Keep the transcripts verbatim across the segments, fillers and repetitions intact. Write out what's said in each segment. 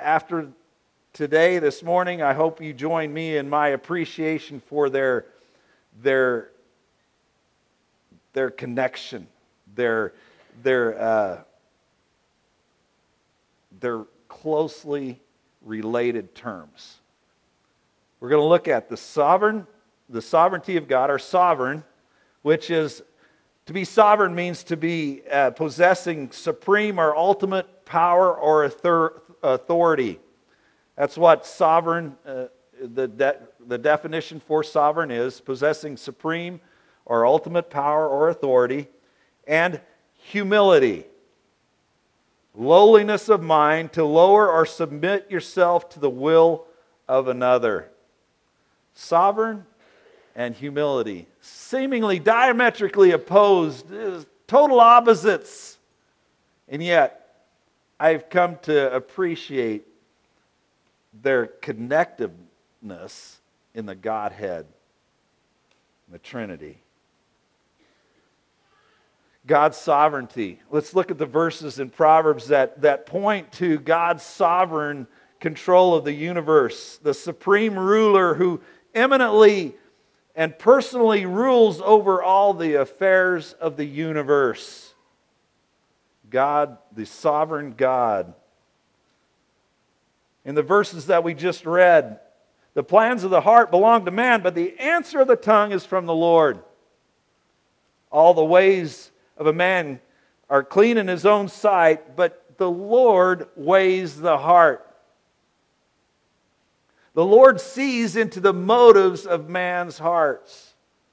after today, this morning, I hope you join me in my appreciation for their, their, their connection, their, their, uh, their closely related terms. We're going to look at the sovereign, the sovereignty of God, or sovereign, which is, to be sovereign means to be uh, possessing supreme or ultimate power or authority. That's what sovereign, uh, the, de- the definition for sovereign is, possessing supreme or ultimate power or authority. And humility, lowliness of mind, to lower or submit yourself to the will of another. Sovereign and humility, seemingly diametrically opposed, total opposites. And yet, I've come to appreciate their connectiveness in the Godhead, the Trinity. God's sovereignty. Let's look at the verses in Proverbs that, that point to God's sovereign control of the universe, the supreme ruler who eminently and personally rules over all the affairs of the universe. God, the sovereign God. In the verses that we just read, the plans of the heart belong to man, but the answer of the tongue is from the Lord. All the ways of a man are clean in his own sight, but the Lord weighs the heart. The Lord sees into the motives of man's hearts.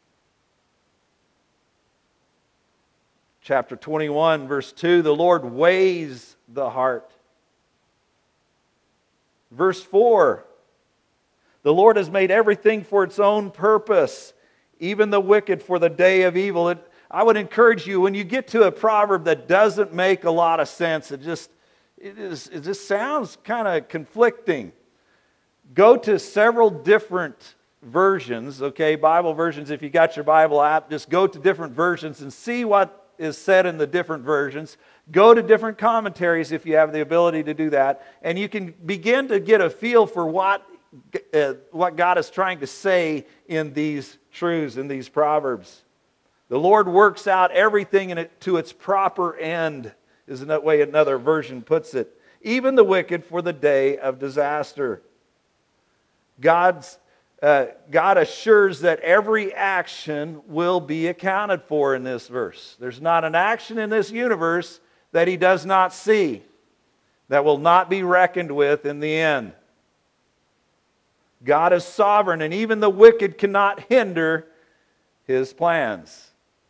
Chapter twenty-one, verse two, the Lord weighs the heart. Verse four, the Lord has made everything for its own purpose, even the wicked for the day of evil. It, I would encourage you, when you get to a proverb that doesn't make a lot of sense, it just, it is, it just sounds kind of conflicting. Go to several different versions, okay, Bible versions. If you got your Bible app, just go to different versions and see what is said in the different versions. Go to different commentaries if you have the ability to do that, and you can begin to get a feel for what, uh, what God is trying to say in these truths, in these proverbs. The Lord works out everything in it to its proper end, is the way another version puts it. Even the wicked for the day of disaster. God's, uh, God assures that every action will be accounted for in this verse. There's not an action in this universe that He does not see, that will not be reckoned with in the end. God is sovereign, and even the wicked cannot hinder His plans.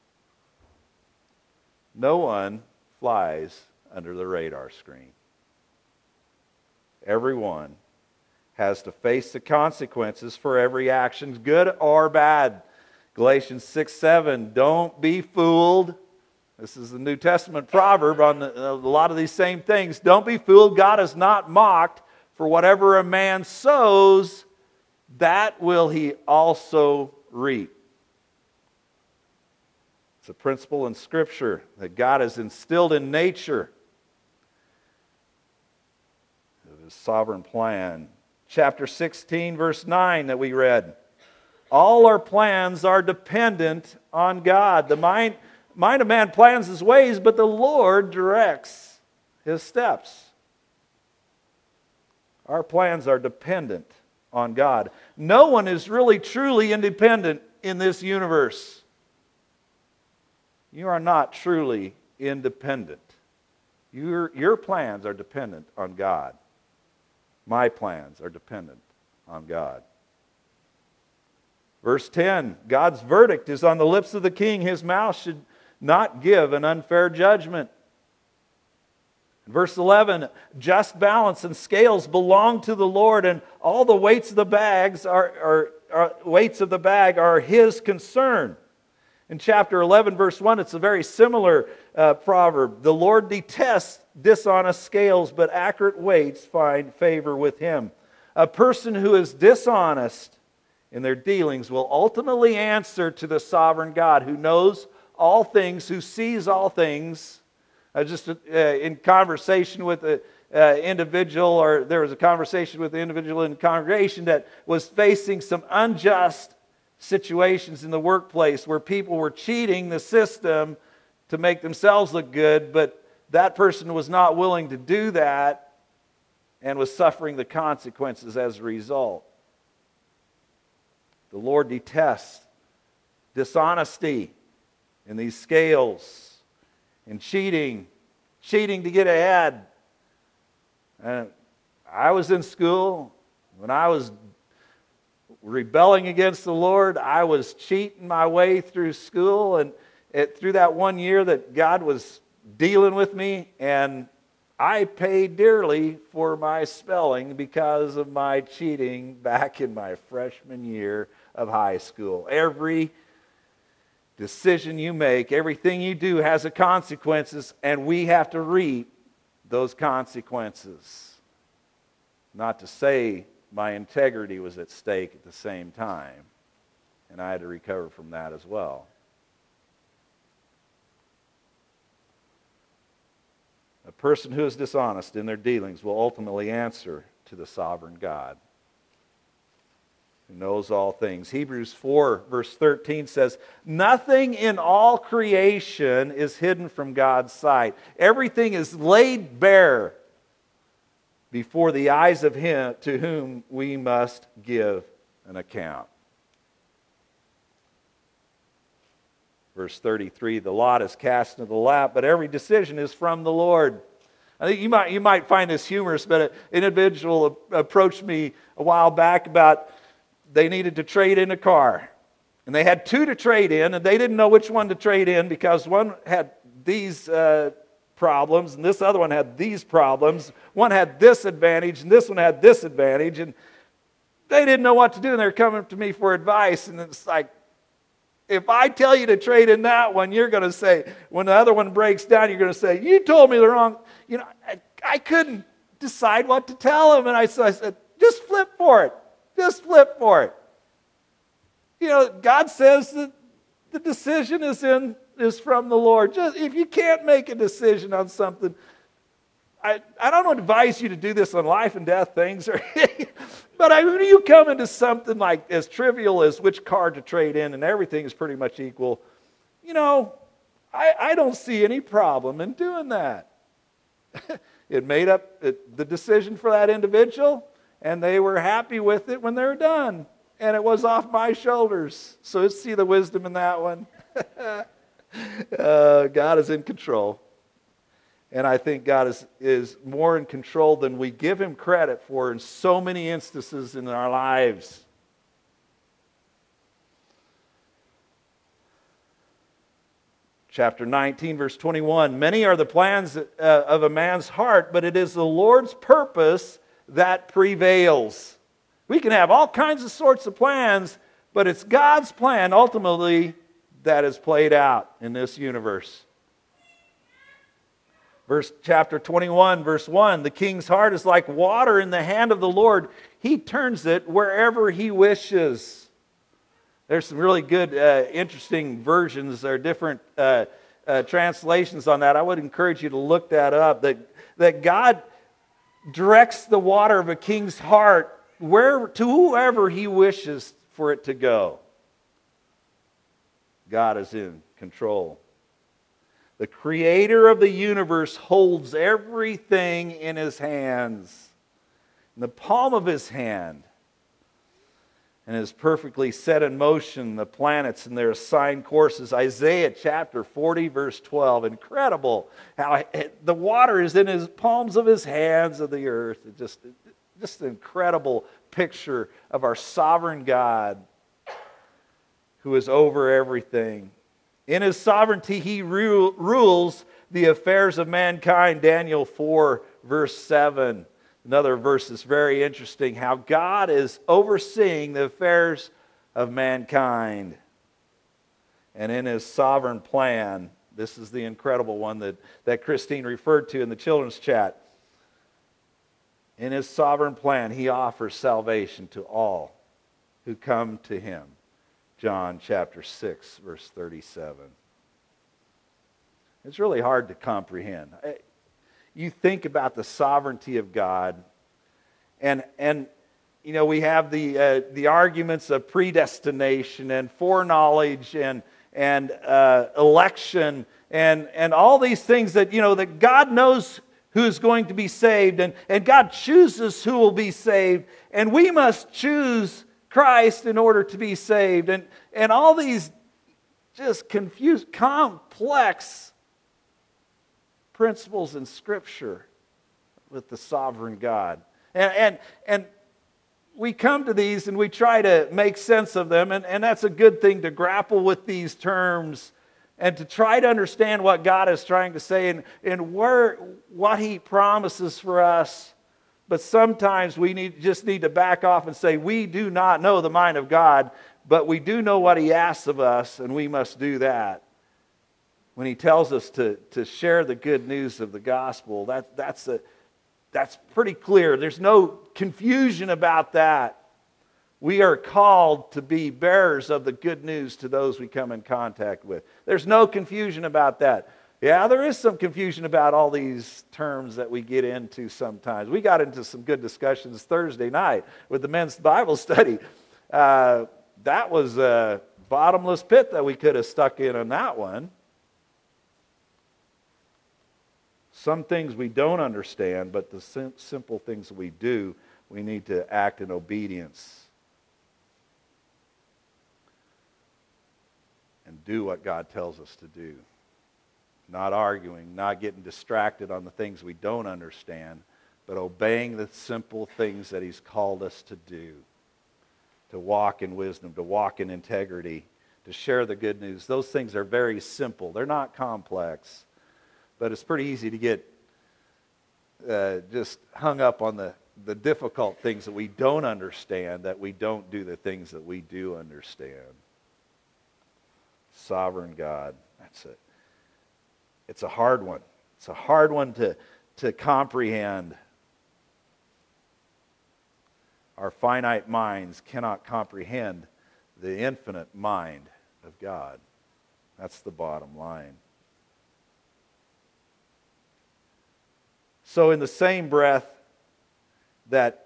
No one flies under the radar screen. Everyone has to face the consequences for every action, good or bad. Galatians six seven, don't be fooled. This is the New Testament proverb on the, a lot of these same things. Don't be fooled, God is not mocked, for whatever a man sows, that will he also reap. It's a principle in Scripture that God has instilled in nature of His sovereign plan. Chapter sixteen, verse nine that we read. All our plans are dependent on God. The mind, mind of man plans his ways, but the Lord directs his steps. Our plans are dependent on God. No one is really truly independent in this universe. You are not truly independent. Your, your plans are dependent on God. My plans are dependent on God. Verse ten, God's verdict is on the lips of the king. His mouth should not give an unfair judgment. Verse eleven, just balance and scales belong to the Lord, and all the weights of the bags are, are, are weights of the bag are His concern. In chapter eleven, verse one, it's a very similar uh, proverb. The Lord detests dishonest scales, but accurate weights find favor with Him. A person who is dishonest in their dealings will ultimately answer to the sovereign God who knows all things, who sees all things. I just uh, in conversation with a, uh, individual, or there was a conversation with the individual in the congregation that was facing some unjust situations in the workplace where people were cheating the system to make themselves look good, but that person was not willing to do that and was suffering the consequences as a result. The Lord detests dishonesty in these scales and cheating, cheating to get ahead. And I was in school. When I was rebelling against the Lord, I was cheating my way through school, and it, through that one year that God was dealing with me, and I paid dearly for my spelling because of my cheating back in my freshman year of high school. Every decision you make, everything you do has a consequences, and we have to reap those consequences. Not to say my integrity was at stake at the same time, and I had to recover from that as well. A person who is dishonest in their dealings will ultimately answer to the sovereign God who knows all things. Hebrews four verse thirteen says, "Nothing in all creation is hidden from God's sight. Everything is laid bare before the eyes of Him to whom we must give an account." Verse thirty-three, "The lot is cast into the lap, but every decision is from the Lord." I think you might, you might find this humorous, but an individual approached me a while back about they needed to trade in a car. And they had two to trade in, and they didn't know which one to trade in because one had these uh, problems, and this other one had these problems. One had this advantage, and this one had this advantage, and they didn't know what to do, and they're coming to me for advice, and it's like, if I tell you to trade in that one, you're going to say, when the other one breaks down, you're going to say, you told me the wrong, you know, I, I couldn't decide what to tell him. And I, so I said, just flip for it. Just flip for it. You know, God says that the decision is in is from the Lord. Just if you can't make a decision on something, I, I don't advise you to do this on life and death things, or but I, when you come into something like as trivial as which card to trade in and everything is pretty much equal, you know, I, I don't see any problem in doing that. It made up it, the decision for that individual, and they were happy with it when they were done. And it was off my shoulders. So let's see the wisdom in that one. uh, God is in control. And I think God is, is more in control than we give Him credit for in so many instances in our lives. Chapter nineteen, verse twenty-one, "Many are the plans uh, of a man's heart, but it is the Lord's purpose that prevails." We can have all kinds of sorts of plans, but it's God's plan ultimately that is played out in this universe. Verse chapter twenty-one, verse one, "The king's heart is like water in the hand of the Lord. He turns it wherever He wishes." There's some really good, uh, interesting versions or different uh, uh, translations on that. I would encourage you to look that up. That, that God directs the water of a king's heart where to whoever He wishes for it to go. God is in control. The Creator of the universe holds everything in His hands, in the palm of His hand, and has perfectly set in motion the planets and their assigned courses. Isaiah chapter forty, verse twelve. Incredible how the water is in His palms of His hands of the earth. It just, just an incredible picture of our sovereign God who is over everything. In His sovereignty, He ru- rules the affairs of mankind. Daniel four, verse seven. Another verse is very interesting, how God is overseeing the affairs of mankind. And in His sovereign plan, this is the incredible one that, that Christine referred to in the children's chat. In His sovereign plan, He offers salvation to all who come to Him. John chapter six, verse thirty-seven. It's really hard to comprehend. you think about the sovereignty of God, and and you know, we have the uh, the arguments of predestination and foreknowledge and and uh, election and and all these things that, you know, that God knows who's going to be saved, and, and God chooses who will be saved, and we must choose Christ in order to be saved, and and all these just confused, complex principles in Scripture with the sovereign God. And, and, and we come to these and we try to make sense of them, and, and that's a good thing, to grapple with these terms and to try to understand what God is trying to say and, and where, what He promises for us. But sometimes we need, just need to back off and say, we do not know the mind of God, but we do know what He asks of us, and we must do that. When He tells us to, to share the good news of the gospel, that, that's, a, that's pretty clear. There's no confusion about that. We are called to be bearers of the good news to those we come in contact with. There's no confusion about that. Yeah, there is some confusion about all these terms that we get into sometimes. We got into some good discussions Thursday night with the men's Bible study. Uh, that was a bottomless pit that we could have stuck in on that one. Some things we don't understand, but the sim- simple things we do, we need to act in obedience and do what God tells us to do. Not arguing, not getting distracted on the things we don't understand, but obeying the simple things that He's called us to do. To walk in wisdom, to walk in integrity, to share the good news. Those things are very simple. They're not complex. But it's pretty easy to get uh, just hung up on the, the difficult things that we don't understand, that we don't do the things that we do understand. Sovereign God. That's it. It's a hard one. It's a hard one to, to comprehend. Our finite minds cannot comprehend the infinite mind of God. That's the bottom line. So in the same breath that,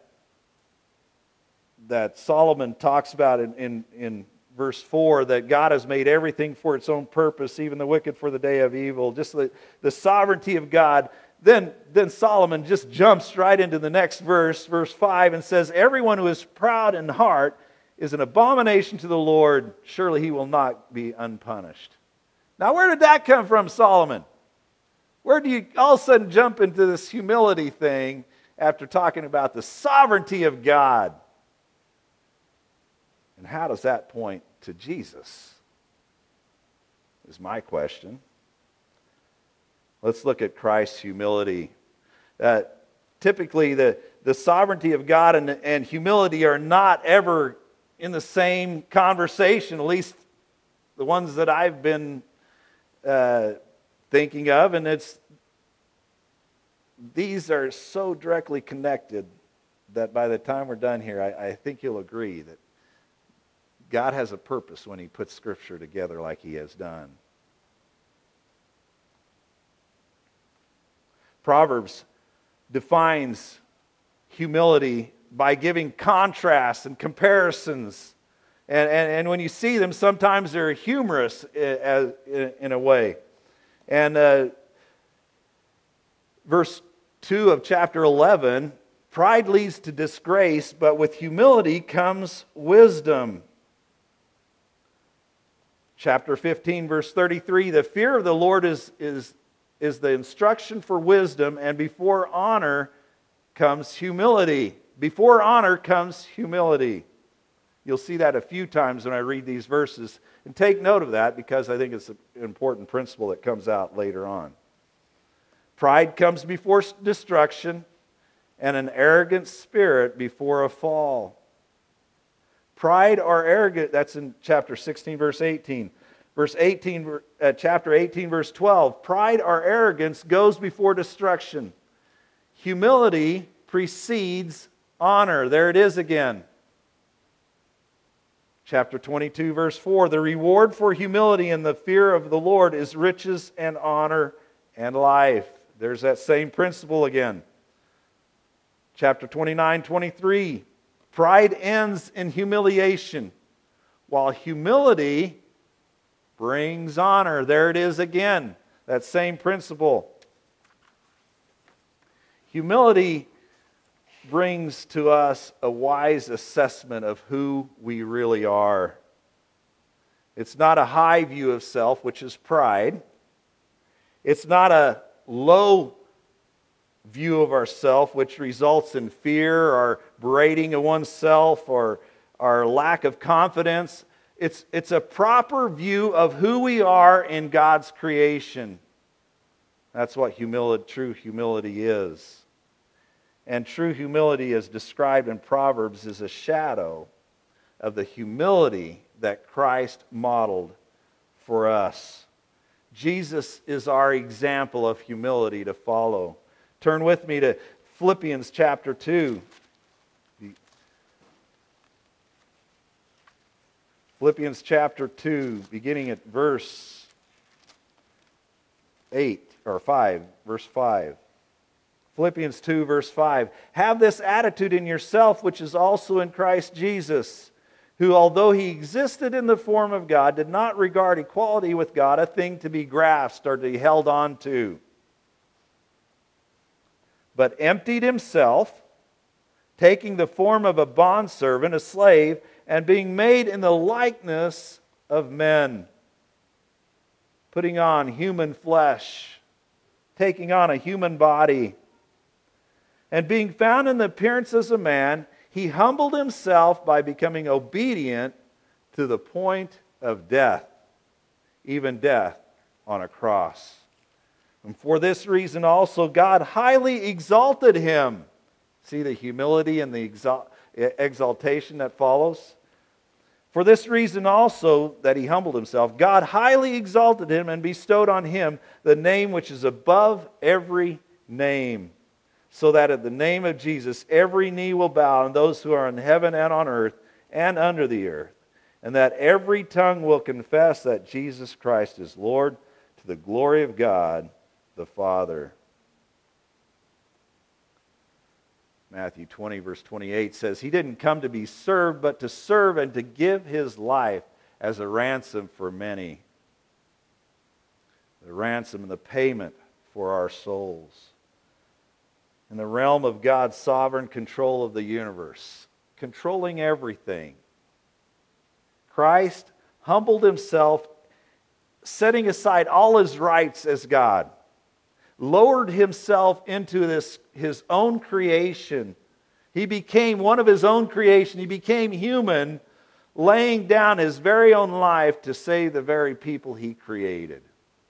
that Solomon talks about in, in, in verse four, that God has made everything for its own purpose, even the wicked for the day of evil, just the, the sovereignty of God, then, then Solomon just jumps right into the next verse, verse five, and says, everyone who is proud in heart is an abomination to the Lord. Surely he will not be unpunished. Now, where did that come from, Solomon? Where do you all of a sudden jump into this humility thing after talking about the sovereignty of God? And how does that point to Jesus? Is my question. Let's look at Christ's humility. Uh, typically, the, the sovereignty of God and, and humility are not ever in the same conversation, at least the ones that I've been uh, thinking of, and it's these are so directly connected that by the time we're done here, I, I think you'll agree that God has a purpose when He puts Scripture together like He has done. Proverbs defines humility by giving contrasts and comparisons. And, and, and when you see them, sometimes they're humorous in, in a way. And uh, verse two of chapter eleven, pride leads to disgrace, but with humility comes wisdom. Chapter fifteen, verse thirty-three, the fear of the Lord is, is, is the instruction for wisdom, and before honor comes humility. Before honor comes humility. You'll see that a few times when I read these verses. And take note of that because I think it's an important principle that comes out later on. Pride comes before destruction, and an arrogant spirit before a fall. Pride or arrogant, that's in chapter sixteen, verse eighteen. Verse eighteen, uh, chapter eighteen, verse twelve. Pride or arrogance goes before destruction. Humility precedes honor. There it is again. Chapter twenty-two, verse four. The reward for humility and the fear of the Lord is riches and honor and life. There's that same principle again. Chapter twenty-nine, twenty-three. Pride ends in humiliation, while humility brings honor. There it is again. That same principle. Humility brings to us a wise assessment of who we really are. It's not a high view of self, which is pride. It's not a low view of ourself, which results in fear or berating of oneself or our lack of confidence. It's, it's a proper view of who we are in God's creation. That's what humility, true humility is. And true humility, as described in Proverbs, is a shadow of the humility that Christ modeled for us. Jesus is our example of humility to follow. Turn with me to Philippians chapter two. Philippians chapter two, beginning at verse eight, or five, verse five. Philippians two, verse five. Have this attitude in yourself, which is also in Christ Jesus, who, although he existed in the form of God, did not regard equality with God a thing to be grasped or to be held on to, but emptied himself, taking the form of a bondservant, a slave, and being made in the likeness of men, putting on human flesh, taking on a human body. And being found in the appearance as a man, he humbled himself by becoming obedient to the point of death, even death on a cross. And for this reason also God highly exalted him. See the humility and the exalt- exaltation that follows? For this reason also that he humbled himself, God highly exalted him and bestowed on him the name which is above every name, so that at the name of Jesus every knee will bow, and those who are in heaven and on earth and under the earth, and that every tongue will confess that Jesus Christ is Lord, to the glory of God the Father. Matthew twenty, verse twenty-eight says, He didn't come to be served, but to serve and to give His life as a ransom for many. The ransom and the payment for our souls. In the realm of God's sovereign control of the universe, controlling everything, Christ humbled Himself, setting aside all His rights as God, lowered Himself into this His own creation. He became one of His own creation. He became human, laying down His very own life to save the very people He created.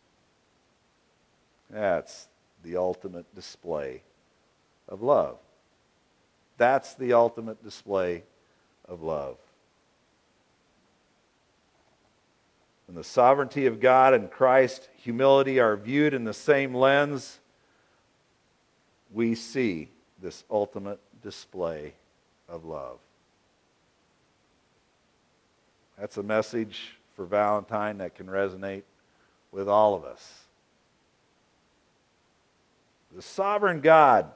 That's the ultimate display of love. That's the ultimate display of love. When the sovereignty of God and Christ's humility are viewed in the same lens, we see this ultimate display of love. That's a message for Valentine that can resonate with all of us. The sovereign God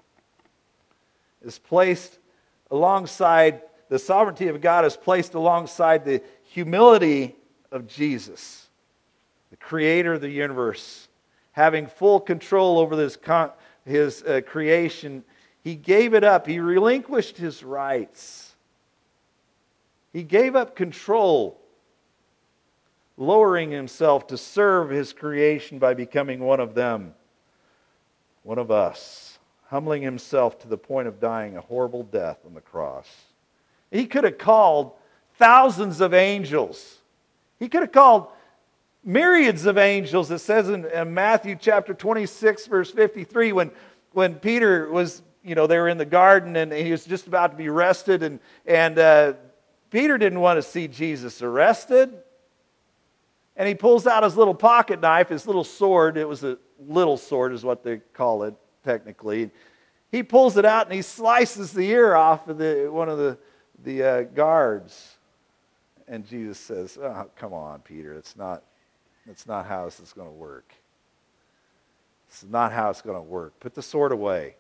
is placed alongside, the sovereignty of God is placed alongside the humility of Jesus, the creator of the universe, having full control over this, his uh, creation. He gave it up. He relinquished his rights. He gave up control, lowering himself to serve his creation by becoming one of them, one of us, humbling himself to the point of dying a horrible death on the cross. He could have called thousands of angels. He could have called myriads of angels. It says in, in Matthew chapter twenty-six, verse fifty-three, when, when Peter was, you know, they were in the garden and he was just about to be arrested, and, and uh, Peter didn't want to see Jesus arrested. And he pulls out his little pocket knife, his little sword. It was a little sword is what they call it, technically. He pulls it out and he slices the ear off of the, one of the, the uh, guards. And Jesus says, oh, come on, Peter. It's not, that's not how this is going to work. This is not how it's going to work. Put the sword away.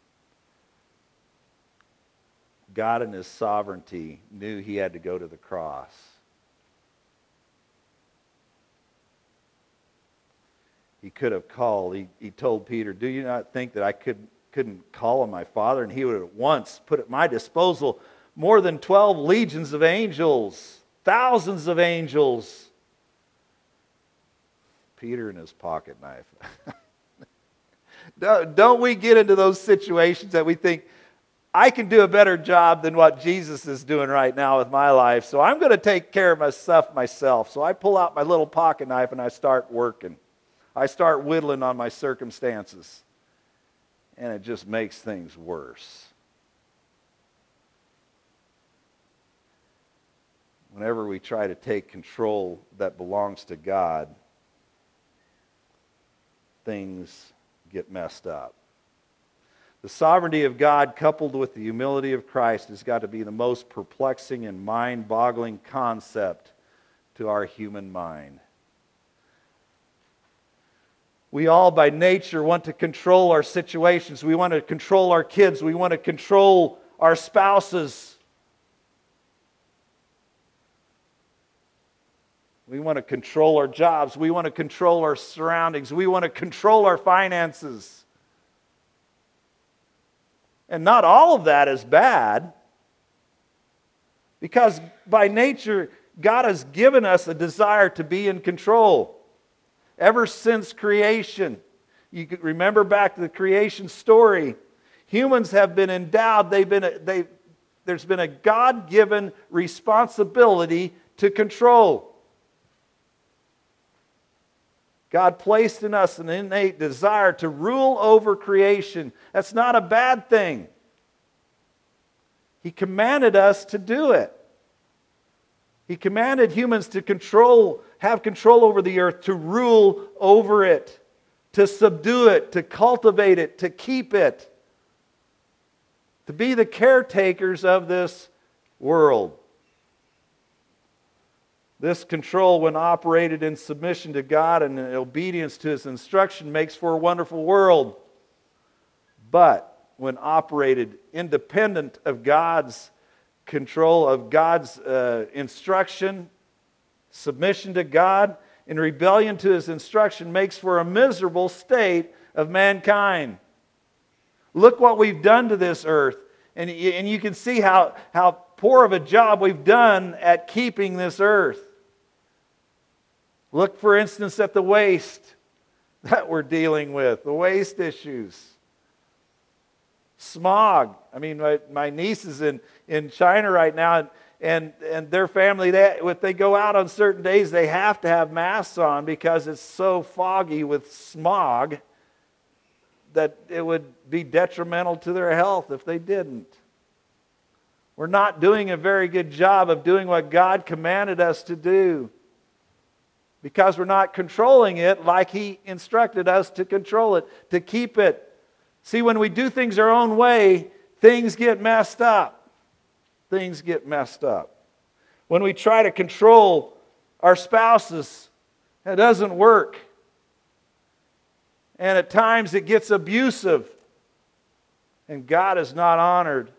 God in his sovereignty knew he had to go to the cross. He could have called. He, he told Peter, do you not think that I could, couldn't call on my Father and he would at once put at my disposal more than twelve legions of angels, thousands of angels? Peter and his pocket knife. Don't we get into those situations that we think, I can do a better job than what Jesus is doing right now with my life, so I'm going to take care of my stuff myself. So I pull out my little pocket knife and I start working. I start whittling on my circumstances. And it just makes things worse. Whenever we try to take control that belongs to God, things get messed up. The sovereignty of God coupled with the humility of Christ has got to be the most perplexing and mind-boggling concept to our human mind. We all by nature want to control our situations. We want to control our kids. We want to control our spouses. We want to control our jobs. We want to control our surroundings. We want to control our finances. And not all of that is bad, because by nature, God has given us a desire to be in control. Ever since creation, you could remember back to the creation story, humans have been endowed, they've been, they, there's been a God-given responsibility to control. God placed in us an innate desire to rule over creation. That's not a bad thing. He commanded us to do it. He commanded humans to control, have control over the earth, to rule over it, to subdue it, to cultivate it, to keep it, to be the caretakers of this world. This control, when operated in submission to God and in obedience to His instruction, makes for a wonderful world. But when operated independent of God's control, of God's uh, instruction, submission to God, in rebellion to His instruction, makes for a miserable state of mankind. Look what we've done to this earth. And, and you can see how, how poor of a job we've done at keeping this earth. Look, for instance, at the waste that we're dealing with, the waste issues. Smog. I mean, my, my niece is in, in China right now, and, and, and their family, they, if they go out on certain days, they have to have masks on because it's so foggy with smog that it would be detrimental to their health if they didn't. We're not doing a very good job of doing what God commanded us to do, because we're not controlling it like He instructed us to control it, to keep it. See, when we do things our own way, things get messed up. Things get messed up. When we try to control our spouses, it doesn't work. And at times it gets abusive. And God is not honored.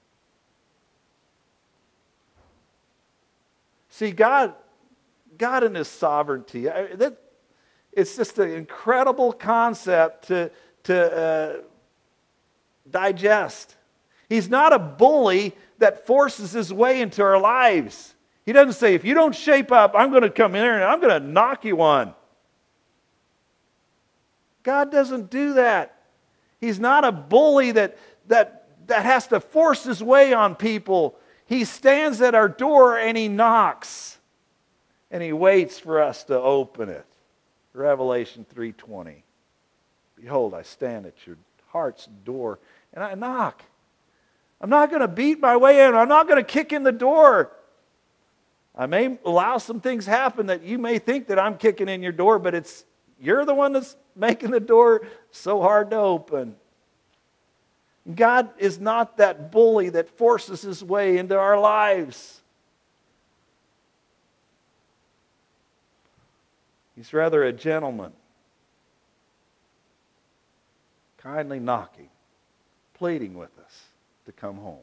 See, God... God in His sovereignty, it's just an incredible concept to, to uh, digest. He's not a bully that forces his way into our lives. He doesn't say, if you don't shape up, I'm going to come in here and I'm going to knock you on. God doesn't do that. He's not a bully that, that, that has to force his way on people. He stands at our door and He knocks. And He waits for us to open it. Revelation three twenty. Behold, I stand at your heart's door and I knock. I'm not going to beat my way in. I'm not going to kick in the door. I may allow some things happen that you may think that I'm kicking in your door, but it's you're the one that's making the door so hard to open. God is not that bully that forces his way into our lives. He's rather a gentleman. kindly knocking, pleading with us to come home.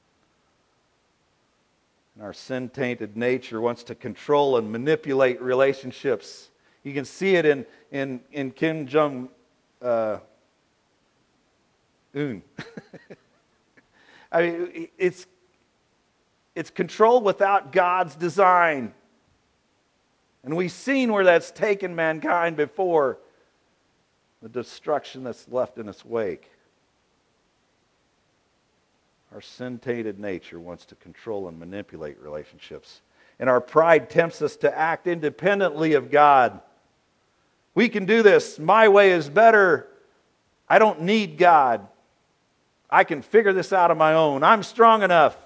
And our sin-tainted nature wants to control and manipulate relationships. You can see it in, in, in Kim Jong uh, Un. I mean, it's, it's control without God's design. And we've seen where that's taken mankind before, the destruction that's left in its wake. Our sin-tainted nature wants to control and manipulate relationships. And our pride tempts us to act independently of God. We can do this. My way is better. I don't need God. I can figure this out on my own. I'm strong enough.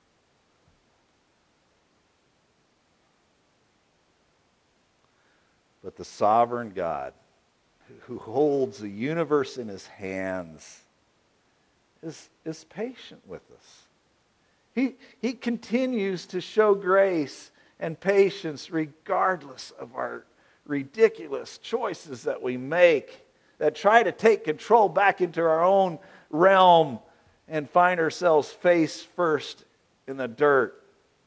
But the sovereign God, who holds the universe in His hands, is, is patient with us. He, he continues to show grace and patience regardless of our ridiculous choices that we make that try to take control back into our own realm and find ourselves face first in the dirt.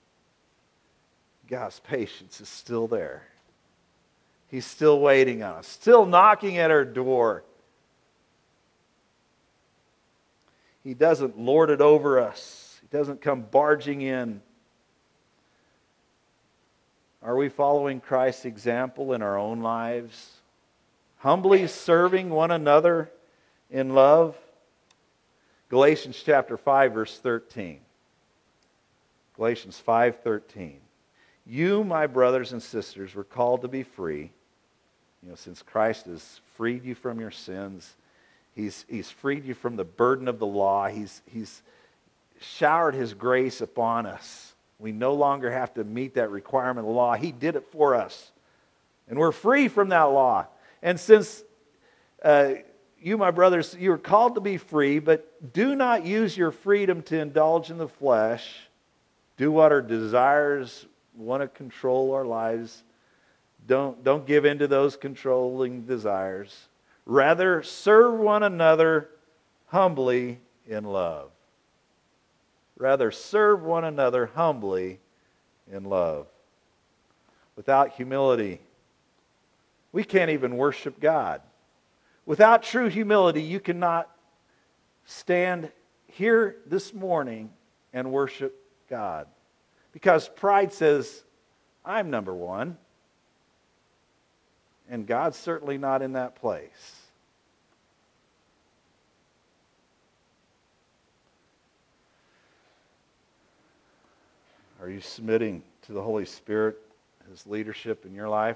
God's patience is still there. He's still waiting on us, still knocking at our door. He doesn't lord it over us. He doesn't come barging in. Are we following Christ's example in our own lives? Humbly serving one another in love? Galatians chapter five, verse thirteen. Galatians five thirteen. You, my brothers and sisters, were called to be free. You know, since Christ has freed you from your sins, He's, he's freed you from the burden of the law. He's, he's showered His grace upon us. We no longer have to meet that requirement of the law. He did it for us. And we're free from that law. And since uh, you, my brothers, you are called to be free, but do not use your freedom to indulge in the flesh. Do what our desires want to control our lives. Don't, don't give in to those controlling desires. Rather, serve one another humbly in love. Rather, serve one another humbly in love. Without humility, we can't even worship God. Without true humility, you cannot stand here this morning and worship God. Because pride says, I'm number one. And God's certainly not in that place. Are you submitting to the Holy Spirit, His leadership in your life?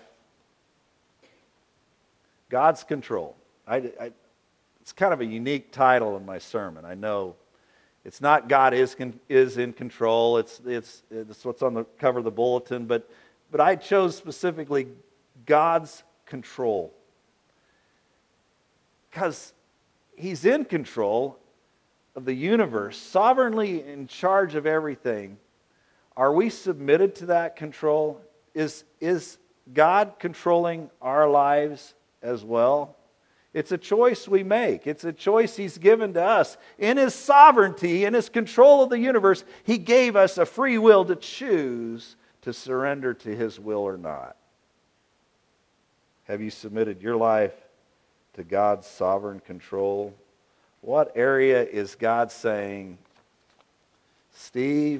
God's control. I, I, it's kind of a unique title in my sermon. I know it's not God is, is in control. It's, it's, it's what's on the cover of the bulletin. But, but I chose specifically God's control. Because He's in control of the universe, sovereignly in charge of everything. Are we submitted to that control? Is, is God controlling our lives as well? It's a choice we make. It's a choice He's given to us. In His sovereignty, in His control of the universe, He gave us a free will to choose to surrender to His will or not. Have you submitted your life to God's sovereign control? What area is God saying, Steve,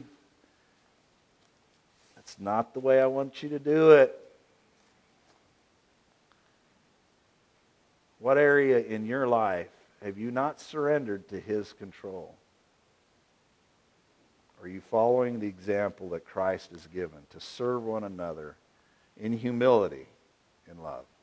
that's not the way I want you to do it? What area in your life have you not surrendered to His control? Are you following the example that Christ has given to serve one another in humility and love?